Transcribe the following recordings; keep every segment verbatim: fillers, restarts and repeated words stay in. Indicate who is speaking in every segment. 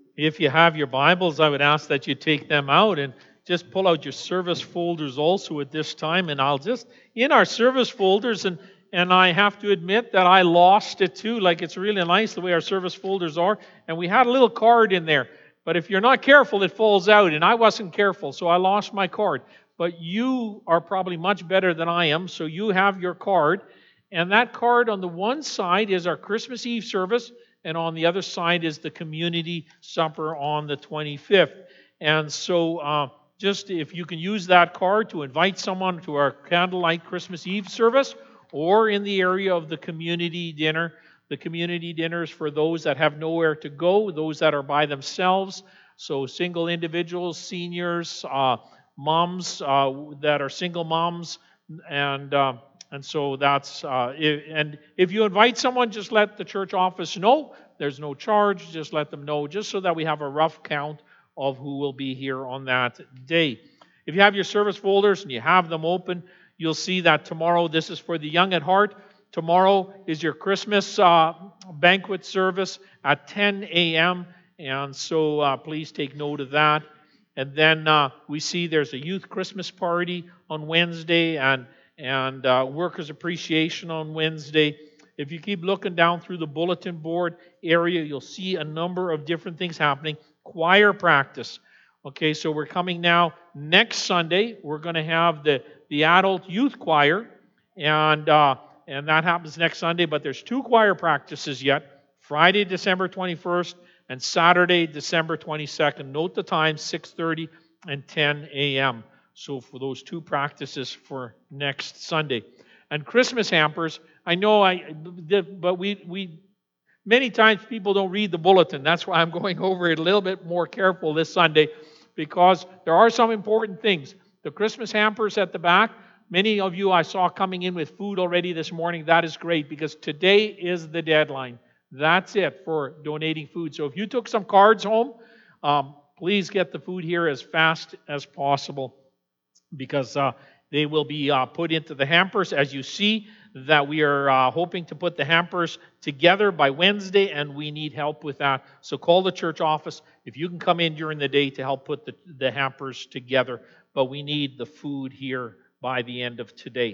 Speaker 1: If you have your Bibles, I would ask that you take them out and just pull out your service folders also at this time. And I'll just, in our service folders, and, and I have to admit that I lost it too. Like, it's really nice the way our service folders are. And we had a little card in there. But if you're not careful, it falls out. And I wasn't careful, so I lost my card. But you are probably much better than I am, so you have your card. And that card on the one side is our Christmas Eve service, and on the other side is the community supper on the twenty-fifth. And so uh, just if you can use that card to invite someone to our candlelight Christmas Eve service, or in the area of the community dinner. The community dinner is for those that have nowhere to go, those that are by themselves, so single individuals, seniors, uh, moms uh, that are single moms, and uh, and so that's, uh, if, and if you invite someone, just let the church office know. There's no charge, just let them know, just so that we have a rough count of who will be here on that day. If you have your service folders and you have them open, you'll see that tomorrow, this is for the young at heart. Tomorrow is your Christmas uh, banquet service at ten a.m., and so uh, please take note of that. And then uh, we see there's a youth Christmas party on Wednesday, and and uh, Workers' Appreciation on Wednesday. If you keep looking down through the bulletin board area, you'll see a number of different things happening. Choir practice. Okay, so we're coming now next Sunday. We're going to have the, the adult youth choir, and uh, and that happens next Sunday, but there's two choir practices yet. Friday, December twenty-first, and Saturday, December twenty-second. Note the time, six thirty and ten a.m. So for those two practices for next Sunday. And Christmas hampers, I know I, but we, we many times people don't read the bulletin. That's why I'm going over it a little bit more careful this Sunday, because there are some important things. The Christmas hampers at the back, many of you I saw coming in with food already this morning. That is great, because today is the deadline. That's it for donating food. So if you took some cards home, um, please get the food here as fast as possible, because uh, they will be uh, put into the hampers. As you see, that we are uh, hoping to put the hampers together by Wednesday, and we need help with that. So call the church office if you can come in during the day to help put the, the hampers together. But we need the food here by the end of today.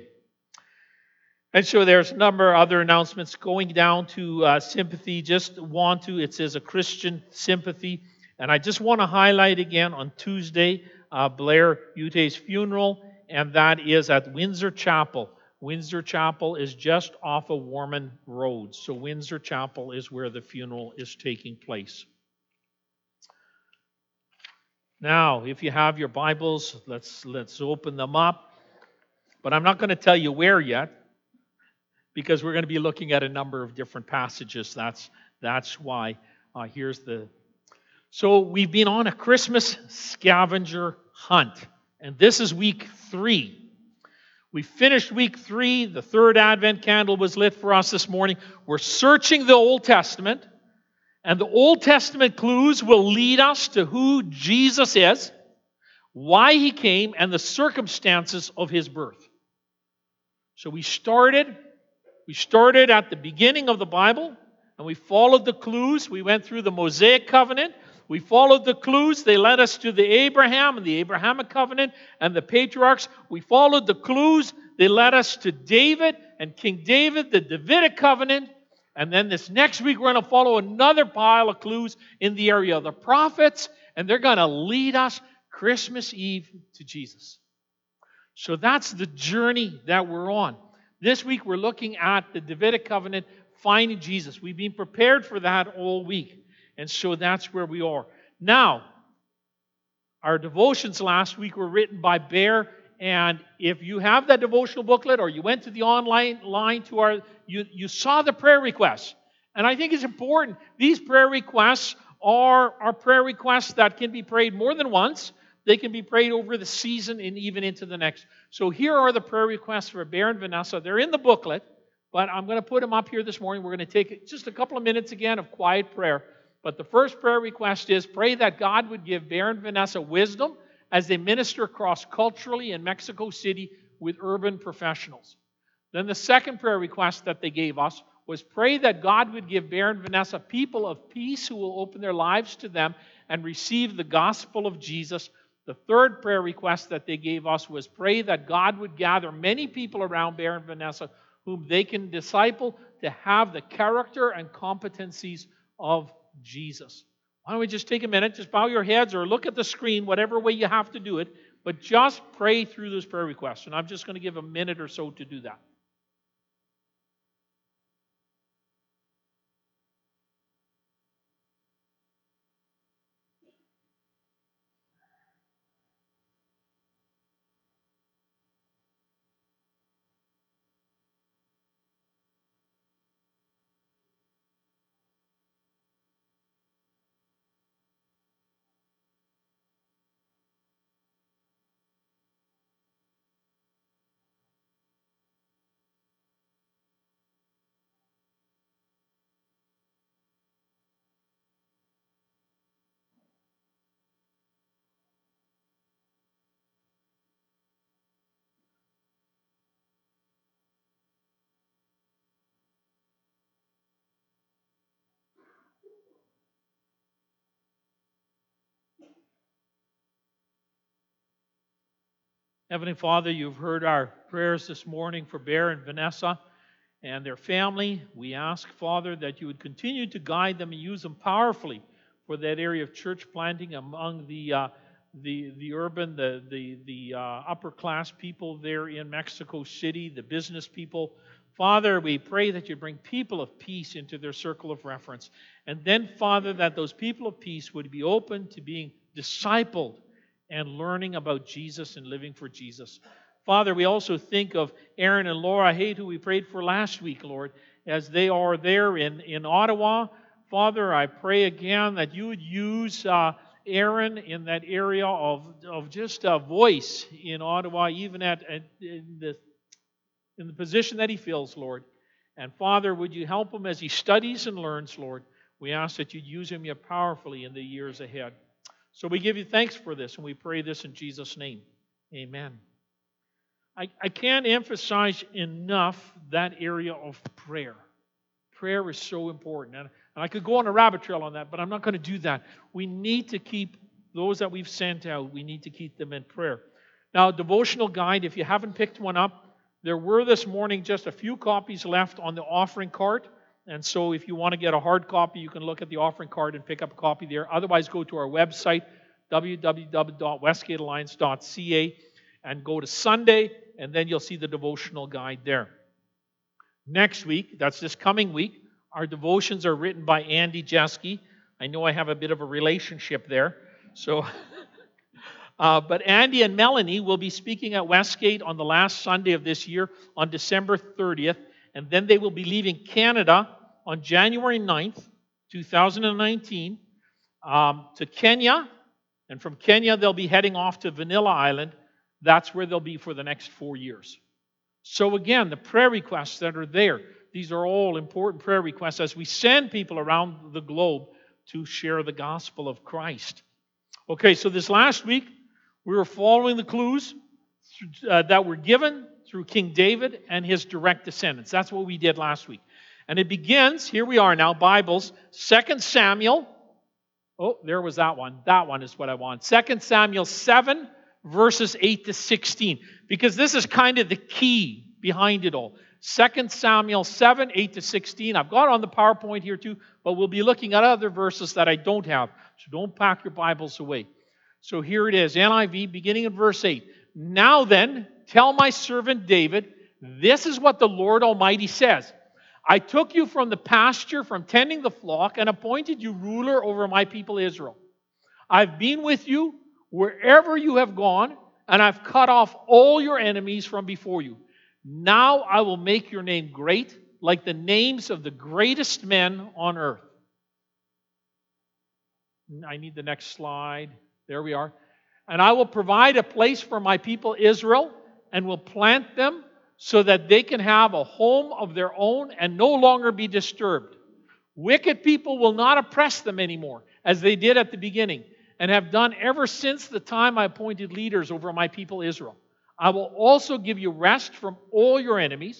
Speaker 1: And so there's a number of other announcements going down to uh, sympathy. Just want to, it says a Christian sympathy. And I just want to highlight again on Tuesday, uh, Blair Ute's funeral, and that is at Windsor Chapel. Windsor Chapel is just off of Warman Road. So Windsor Chapel is where the funeral is taking place. Now, if you have your Bibles, let's let's open them up. But I'm not going to tell you where yet, because we're going to be looking at a number of different passages. That's that's why. Uh, here's the. So we've been on a Christmas scavenger hunt, and this is week three. We finished week three. The third Advent candle was lit for us this morning. We're searching the Old Testament, and the Old Testament clues will lead us to who Jesus is, why he came, and the circumstances of his birth. So we started, we started at the beginning of the Bible, and we followed the clues. We went through the Mosaic covenant. We followed the clues. They led us to the Abraham and the Abrahamic covenant and the patriarchs. We followed the clues. They led us to David and King David, the Davidic covenant. And then this next week, we're going to follow another pile of clues in the area of the prophets. And they're going to lead us Christmas Eve to Jesus. So that's the journey that we're on. This week, we're looking at the Davidic covenant, finding Jesus. We've been prepared for that all week. And so that's where we are. Now, our devotions last week were written by Bear. And if you have that devotional booklet, or you went to the online line to our, you, you saw the prayer requests. And I think it's important. These prayer requests are, are prayer requests that can be prayed more than once. They can be prayed over the season and even into the next. So here are the prayer requests for Bear and Vanessa. They're in the booklet, but I'm going to put them up here this morning. We're going to take just a couple of minutes again of quiet prayer. But the first prayer request is pray that God would give Bear and Vanessa wisdom as they minister cross-culturally in Mexico City with urban professionals. Then the second prayer request that they gave us was pray that God would give Bear and Vanessa people of peace who will open their lives to them and receive the gospel of Jesus. The third prayer request that they gave us was pray that God would gather many people around Bear and Vanessa whom they can disciple to have the character and competencies of Jesus. Why don't we just take a minute, just bow your heads or look at the screen, whatever way you have to do it, but just pray through those prayer requests. And I'm just going to give a minute or so to do that. Heavenly Father, you've heard our prayers this morning for Bear and Vanessa and their family. We ask, Father, that you would continue to guide them and use them powerfully for that area of church planting among the uh, the the urban, the the the uh, upper class people there in Mexico City, the business people. Father, we pray that you bring people of peace into their circle of reference, and then, Father, that those people of peace would be open to being discipled and learning about Jesus and living for Jesus. Father, we also think of Aaron and Laura Haight, who we prayed for last week, Lord, as they are there in, in Ottawa. Father, I pray again that you would use uh, Aaron in that area of, of just a voice in Ottawa, even at, at in, the, in the position that he fills, Lord. And Father, would you help him as he studies and learns, Lord? We ask that you'd use him yet powerfully in the years ahead. So we give you thanks for this, and we pray this in Jesus' name. Amen. I, I can't emphasize enough that area of prayer. Prayer is so important. And, and I could go on a rabbit trail on that, but I'm not going to do that. We need to keep those that we've sent out, we need to keep them in prayer. Now, devotional guide, if you haven't picked one up, there were this morning just a few copies left on the offering cart. And so if you want to get a hard copy, you can look at the offering card and pick up a copy there. Otherwise, go to our website, w w w dot westgate alliance dot c a, and go to Sunday, and then you'll see the devotional guide there. Next week, that's this coming week, our devotions are written by Andy Jeske. I know I have a bit of a relationship there. So, uh, but Andy and Melanie will be speaking at Westgate on the last Sunday of this year on December thirtieth. And then they will be leaving Canada on January ninth, two thousand nineteen, um, to Kenya. And from Kenya, they'll be heading off to Vanilla Island. That's where they'll be for the next four years. So again, the prayer requests that are there, these are all important prayer requests as we send people around the globe to share the gospel of Christ. Okay, so this last week, we were following the clues uh, that were given through King David and his direct descendants. That's what we did last week. And it begins, here we are now, Bibles, Second Samuel. Oh, there was that one. That one is what I want. Second Samuel seven, verses eight to sixteen. Because this is kind of the key behind it all. Second Samuel seven, eight to sixteen. I've got it on the PowerPoint here too, but we'll be looking at other verses that I don't have. So don't pack your Bibles away. So here it is, N I V, beginning in verse eight. Now then, tell my servant David, this is what the Lord Almighty says. I took you from the pasture, from tending the flock, and appointed you ruler over my people Israel. I've been with you wherever you have gone, and I've cut off all your enemies from before you. Now I will make your name great, like the names of the greatest men on earth. I need the next slide. There we are. And I will provide a place for my people Israel, and will plant them so that they can have a home of their own and no longer be disturbed. Wicked people will not oppress them anymore, as they did at the beginning, and have done ever since the time I appointed leaders over my people Israel. I will also give you rest from all your enemies,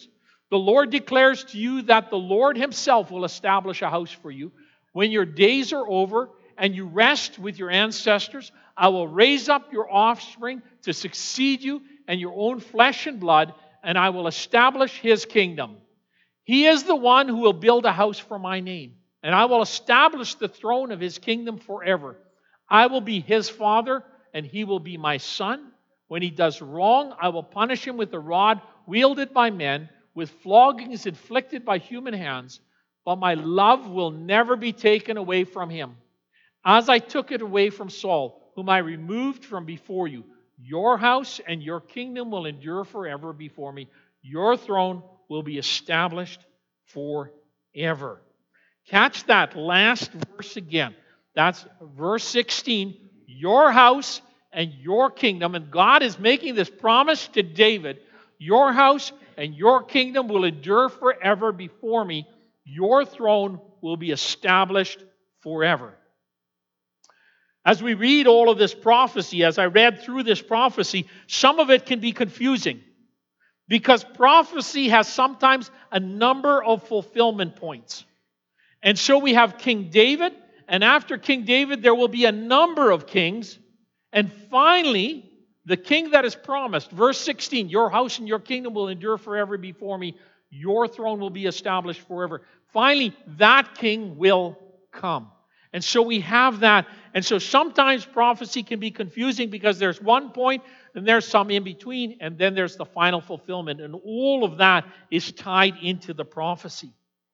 Speaker 1: The Lord declares to you that the Lord himself will establish a house for you. When your days are over and you rest with your ancestors, I will raise up your offspring to succeed you and your own flesh and blood, and I will establish his kingdom. He is the one who will build a house for my name, and I will establish the throne of his kingdom forever. I will be his father, and he will be my son. When he does wrong, I will punish him with a rod wielded by men, with floggings inflicted by human hands, but my love will never be taken away from him. As I took it away from Saul, whom I removed from before you, your house and your kingdom will endure forever before me. Your throne will be established forever. Catch that last verse again. That's verse sixteen. Your house and your kingdom. And God is making this promise to David. Your house and your kingdom will endure forever before me. Your throne will be established forever. As we read all of this prophecy, as I read through this prophecy, some of it can be confusing because prophecy has sometimes a number of fulfillment points. And so we have King David, and after King David, there will be a number of kings. And finally, the king that is promised, verse sixteen, your house and your kingdom will endure forever before me. Your throne will be established forever. Finally, that king will come. And so we have that. And so sometimes prophecy can be confusing because there's one point and there's some in between, and then there's the final fulfillment. And all of that is tied into the prophecy.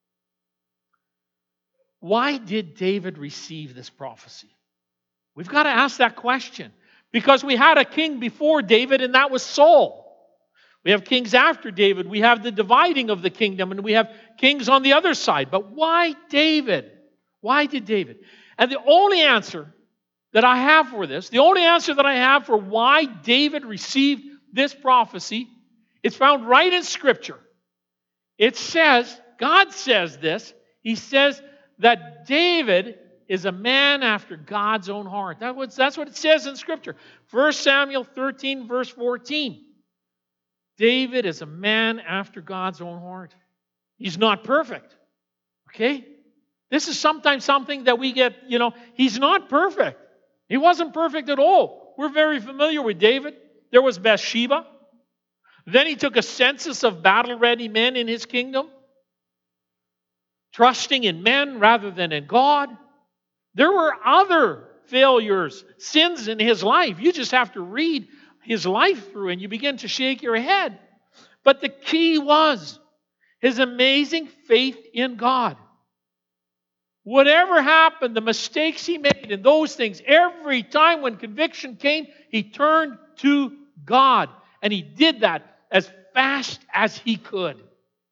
Speaker 1: Why did David receive this prophecy? We've got to ask that question. Because we had a king before David, and that was Saul. We have kings after David. We have the dividing of the kingdom, and we have kings on the other side. But why David? Why did David? And the only answer that I have for this, the only answer that I have for why David received this prophecy, it's found right in Scripture. It says, God says this, He says that David is a man after God's own heart. That was, that's what it says in Scripture. First Samuel thirteen, verse fourteen. David is a man after God's own heart. He's not perfect. Okay? This is sometimes something that we get, you know, he's not perfect. He wasn't perfect at all. We're very familiar with David. There was Bathsheba. Then he took a census of battle-ready men in his kingdom, trusting in men rather than in God. There were other failures, sins in his life. You just have to read his life through and you begin to shake your head. But the key was his amazing faith in God. Whatever happened, the mistakes he made and those things, every time when conviction came, he turned to God. And he did that as fast as he could.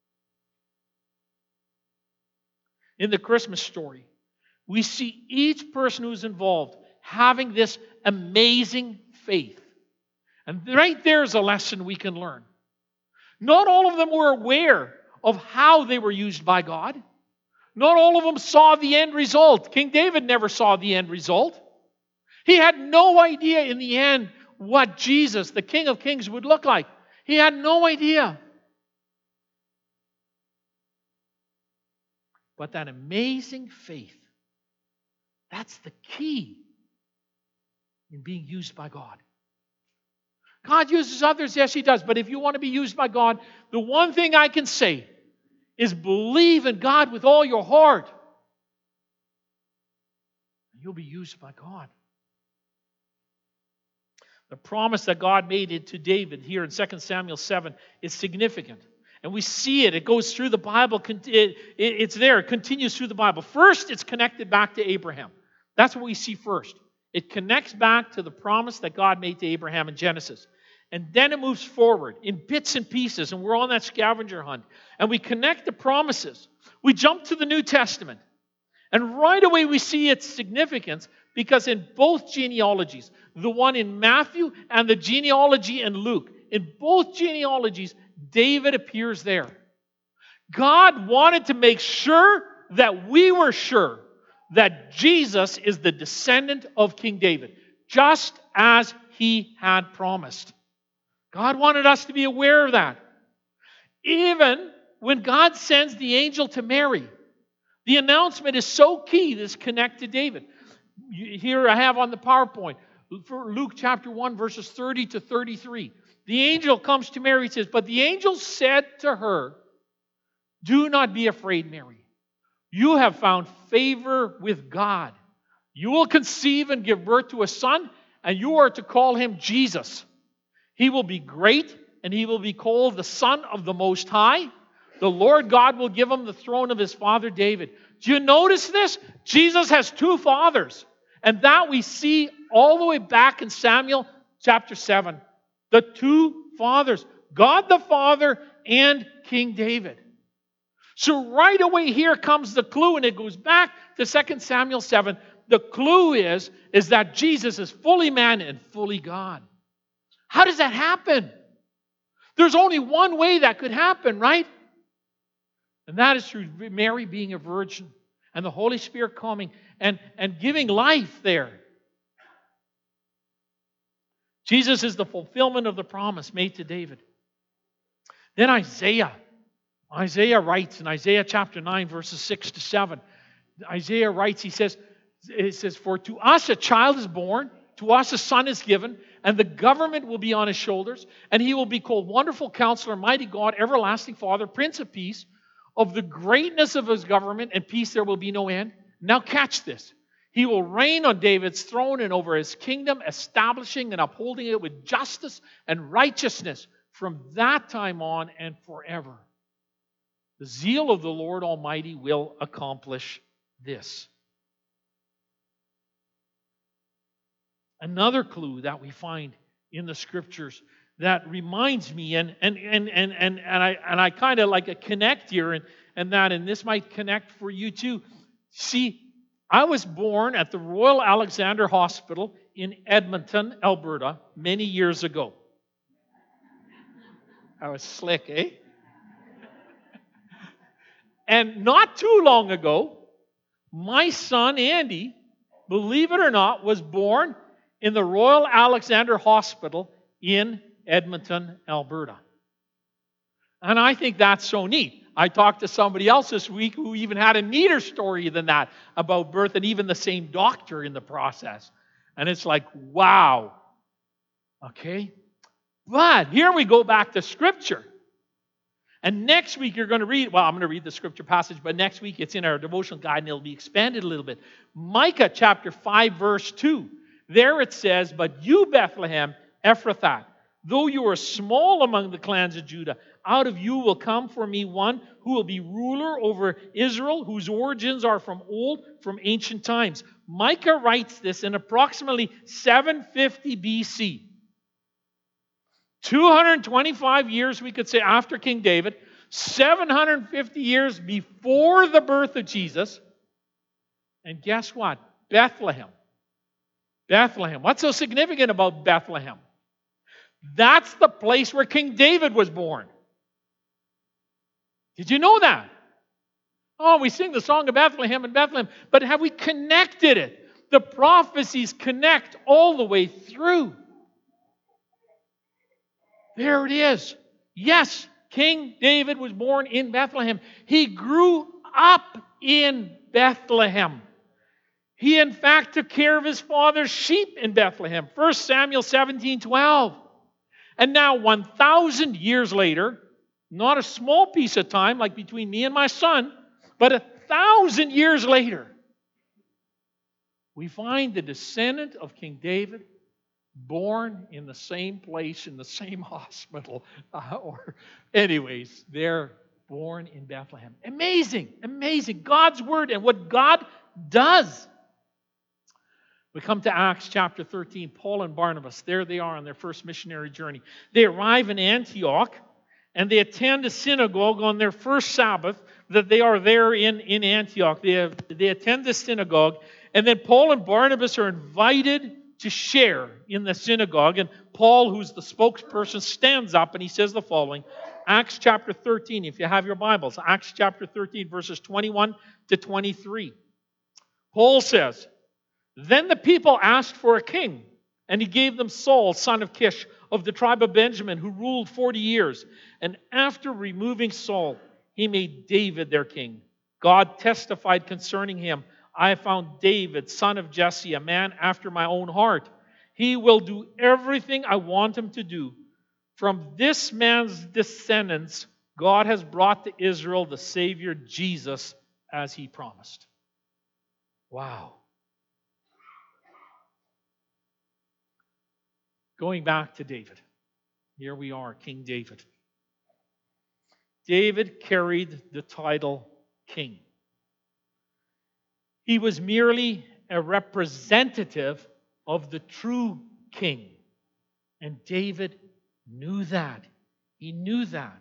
Speaker 1: In the Christmas story, we see each person who's involved having this amazing faith. And right there's a lesson we can learn. Not all of them were aware of how they were used by God. Not all of them saw the end result. King David never saw the end result. He had no idea in the end what Jesus, the King of Kings, would look like. He had no idea. But that amazing faith, that's the key in being used by God. God uses others, yes, He does. But if you want to be used by God, the one thing I can say is believe in God with all your heart. And you'll be used by God. The promise that God made to David here in Second Samuel seven is significant. And we see it. It goes through the Bible. It's there. It continues through the Bible. First, it's connected back to Abraham. That's what we see first. It connects back to the promise that God made to Abraham in Genesis. And then it moves forward in bits and pieces. And we're on that scavenger hunt. And we connect the promises. We jump to the New Testament. And right away we see its significance because in both genealogies, the one in Matthew and the genealogy in Luke, in both genealogies, David appears there. God wanted to make sure that we were sure that Jesus is the descendant of King David, just as He had promised. God wanted us to be aware of that. Even when God sends the angel to Mary, the announcement is so key, this connect to David. Here I have on the PowerPoint, for Luke chapter one, verses thirty to thirty-three. The angel comes to Mary and says, but the angel said to her, do not be afraid, Mary. You have found favor with God. You will conceive and give birth to a son, and you are to call him Jesus. He will be great, and he will be called the Son of the Most High. The Lord God will give him the throne of his father David. Do you notice this? Jesus has two fathers. And that we see all the way back in Samuel chapter seven. The two fathers. God the Father and King David. So right away here comes the clue, and it goes back to Second Samuel seven. The clue is, is that Jesus is fully man and fully God. How does that happen? There's only one way that could happen, right? And that is through Mary being a virgin and the Holy Spirit coming and, and giving life there. Jesus is the fulfillment of the promise made to David. Then Isaiah. Isaiah writes in Isaiah chapter nine, verses six to seven. Isaiah writes, he says, it says, for to us a child is born, to us a son is given, and the government will be on his shoulders, and he will be called Wonderful Counselor, Mighty God, Everlasting Father, Prince of Peace. Of the greatness of his government and peace there will be no end. Now catch this. He will reign on David's throne and over his kingdom, establishing and upholding it with justice and righteousness from that time on and forever. The zeal of the Lord Almighty will accomplish this. Another clue that we find in the scriptures that reminds me, and and and and and, and I and I kind of like a connect here, and, and that, and this might connect for you too. See, I was born at the Royal Alexander Hospital in Edmonton, Alberta, many years ago. I was slick, eh? And not too long ago, my son Andy, believe it or not, was born in the Royal Alexander Hospital in Edmonton, Alberta. And I think that's so neat. I talked to somebody else this week who even had a neater story than that about birth, and even the same doctor in the process. And it's like, wow. Okay? But here we go back to Scripture. And next week you're going to read, well, I'm going to read the Scripture passage, but next week it's in our devotional guide and it'll be expanded a little bit. Micah chapter five, verse two. There it says, but you, Bethlehem, Ephrathah, though you are small among the clans of Judah, out of you will come for me one who will be ruler over Israel, whose origins are from old, from ancient times. Micah writes this in approximately seven fifty B C. two hundred twenty-five years, we could say, after King David, seven hundred fifty years before the birth of Jesus. And guess what? Bethlehem. Bethlehem. What's so significant about Bethlehem? That's the place where King David was born. Did you know that? Oh, we sing the song of Bethlehem and Bethlehem, but have we connected it? The prophecies connect all the way through. There it is. Yes, King David was born in Bethlehem. He grew up in Bethlehem. He, in fact, took care of his father's sheep in Bethlehem. First Samuel seventeen twelve. And now, one thousand years later, not a small piece of time like between me and my son, but a thousand years later, we find the descendant of King David born in the same place, in the same hospital. Uh, or, anyways, they're born in Bethlehem. Amazing, amazing. God's word and what God does. We come to Acts chapter thirteen. Paul and Barnabas, there they are on their first missionary journey. They arrive in Antioch, and they attend a synagogue on their first Sabbath that they are there in, in Antioch. They, have, they attend the synagogue, and then Paul and Barnabas are invited to share in the synagogue. And Paul, who's the spokesperson, stands up and he says the following. Acts chapter thirteen, if you have your Bibles, Acts chapter thirteen, verses twenty-one to twenty-three. Paul says, then the people asked for a king, and he gave them Saul, son of Kish, of the tribe of Benjamin, who ruled forty years. And after removing Saul, He made David their king. God testified concerning him, I have found David, son of Jesse, a man after my own heart. He will do everything I want him to do. From this man's descendants, God has brought to Israel the Savior Jesus as he promised. Wow. Going back to David. Here we are, King David. David carried the title king. He was merely a representative of the true king. And David knew that. He knew that.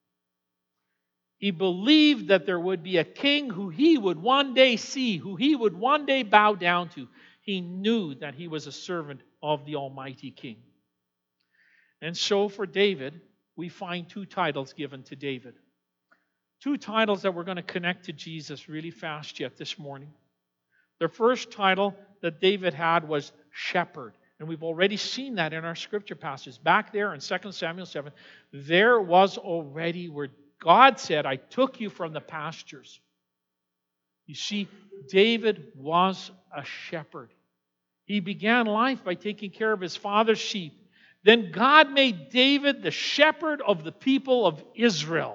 Speaker 1: He believed that there would be a king who he would one day see, who he would one day bow down to. He knew that he was a servant of the Almighty King. And so for David, we find two titles given to David. Two titles that we're going to connect to Jesus really fast yet this morning. The first title that David had was shepherd. And we've already seen that in our scripture passage. Back there in Second Samuel seven, there was already where God said, I took you from the pastures. You see, David was a shepherd. He began life by taking care of his father's sheep. Then God made David the shepherd of the people of Israel.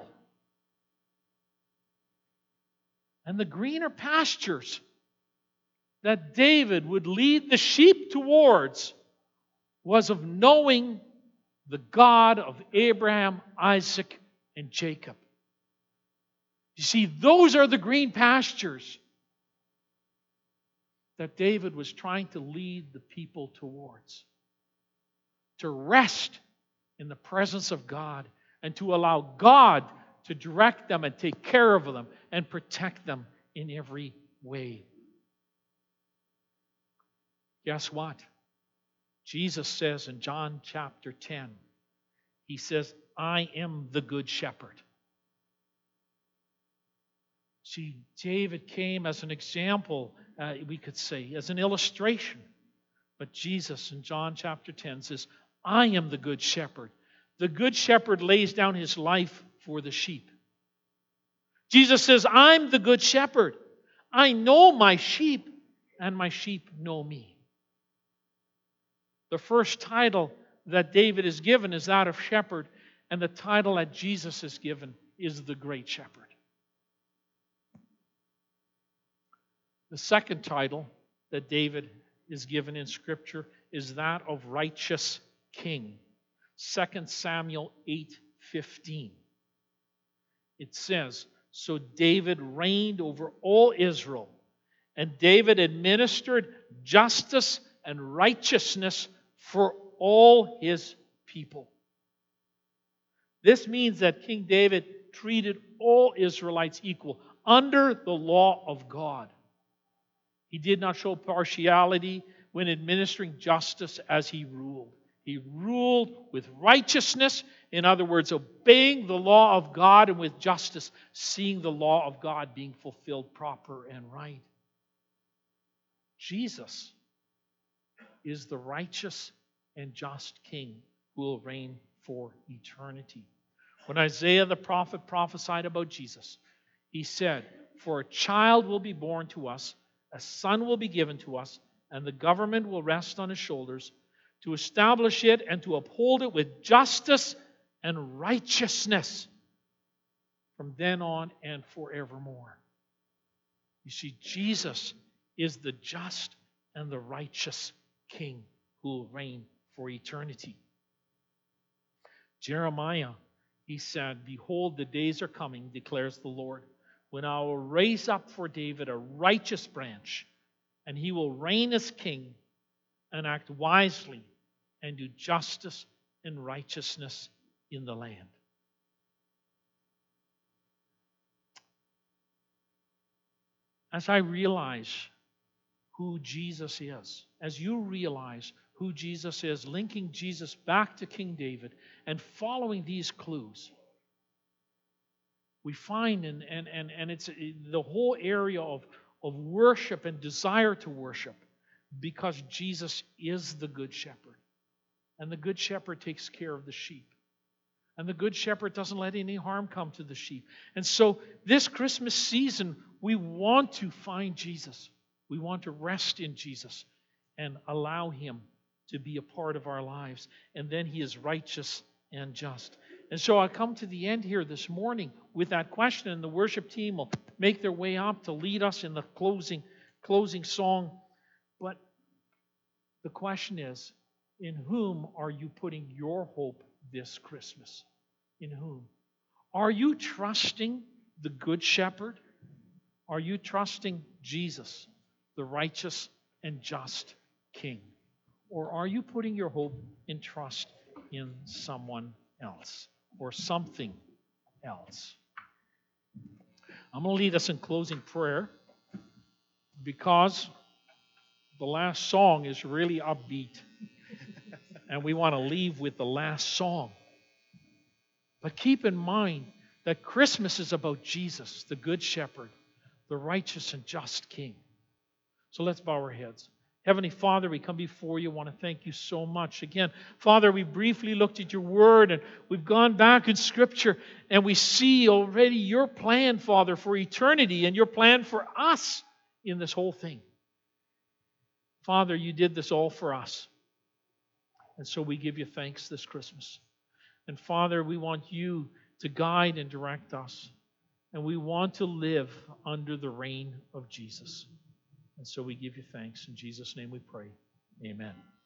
Speaker 1: And the greener pastures that David would lead the sheep towards was of knowing the God of Abraham, Isaac, and Jacob. You see, those are the green pastures that David was trying to lead the people towards. To rest in the presence of God and to allow God to direct them and take care of them and protect them in every way. Guess what? Jesus says in John chapter ten, He says, I am the good shepherd. See, David came as an example, uh, we could say, as an illustration. But Jesus in John chapter ten says, I am the good shepherd. The good shepherd lays down his life for the sheep. Jesus says, I'm the good shepherd. I know my sheep, and my sheep know me. The first title that David is given is that of shepherd, and the title that Jesus is given is the great shepherd. The second title that David is given in Scripture is that of righteous king. Second Samuel eight fifteen. It says, so David reigned over all Israel, and David administered justice and righteousness for all his people. This means that King David treated all Israelites equal under the law of God. He did not show partiality when administering justice as he ruled. He ruled with righteousness, in other words, obeying the law of God, and with justice, seeing the law of God being fulfilled proper and right. Jesus is the righteous and just King who will reign for eternity. When Isaiah the prophet prophesied about Jesus, he said, for a child will be born to us, a son will be given to us, and the government will rest on his shoulders, to establish it and to uphold it with justice and righteousness from then on and forevermore. You see, Jesus is the just and the righteous King who will reign for eternity. Jeremiah, he said, behold, the days are coming, declares the Lord, when I will raise up for David a righteous branch, and he will reign as king and act wisely and do justice and righteousness in the land. As I realize who Jesus is, as you realize who Jesus is, linking Jesus back to King David and following these clues, we find, and, and, and, and it's the whole area of, of worship and desire to worship, because Jesus is the good shepherd. And the good shepherd takes care of the sheep. And the Good Shepherd doesn't let any harm come to the sheep. And so this Christmas season, we want to find Jesus. We want to rest in Jesus and allow Him to be a part of our lives. And then He is righteous and just. And so I come to the end here this morning with that question, and the worship team will make their way up to lead us in the closing, closing song. But the question is, in whom are you putting your hope this Christmas? In whom? Are you trusting the Good Shepherd? Are you trusting Jesus, the righteous and just King? Or are you putting your hope and trust in someone else or something else? I'm going to lead us in closing prayer because the last song is really upbeat. And we want to leave with the last song. But keep in mind that Christmas is about Jesus, the Good Shepherd, the righteous and just King. So let's bow our heads. Heavenly Father, we come before you. I want to thank you so much. Again, Father, we briefly looked at your word and we've gone back in Scripture and we see already your plan, Father, for eternity and your plan for us in this whole thing. Father, you did this all for us. And so we give you thanks this Christmas. And Father, we want you to guide and direct us. And we want to live under the reign of Jesus. And so we give you thanks. In Jesus' name we pray. Amen.